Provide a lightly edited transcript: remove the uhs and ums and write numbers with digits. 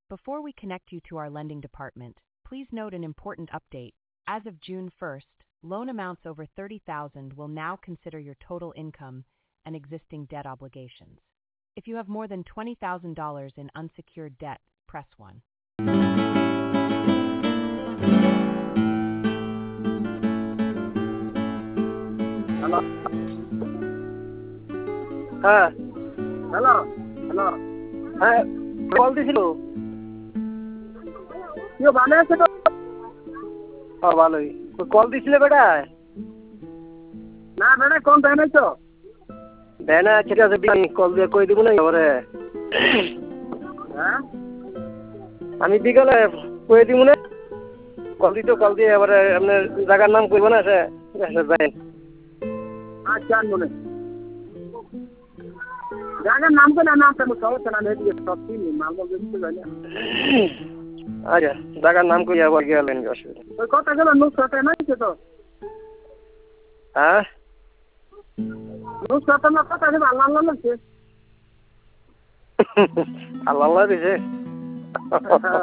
Before we connect you to our lending department, please note an important update. As of June 1st, loan amounts over $30,000 will now consider your total income and existing debt obligations. If you have more than $20,000 in unsecured debt, press 1. Hello. হ্যাঁ hello hello হ্যাঁ call দিছিল কেউ ভালো আছে তো? ভালোই call দিছিলে বেটা? না বেটা কোন দেয় নাই তো দেয় না। ঠিক আছে কল দিয়ে কই দিব না এবারে। হ্যাঁ আমি বিকালে কই দিব না। কল দিয়ে এবারে আপনার জায়গার নাম কইব না সে যাই। আচ্ছা বলে জায়গার নাম তো না নামটা সমস্যা না নেই সব চিনি নাম বলতে যাই না। আচ্ছা জায়গার নাম কই আবার গেলেন অসুবিধা ওই কথা গেল নুসরাতে নাই তো? হ্যাঁ নুসরাতে না কথা গেল আল্লাহ আল্লাহ লাগছে আল্লাহ আল্লাহ দিছে।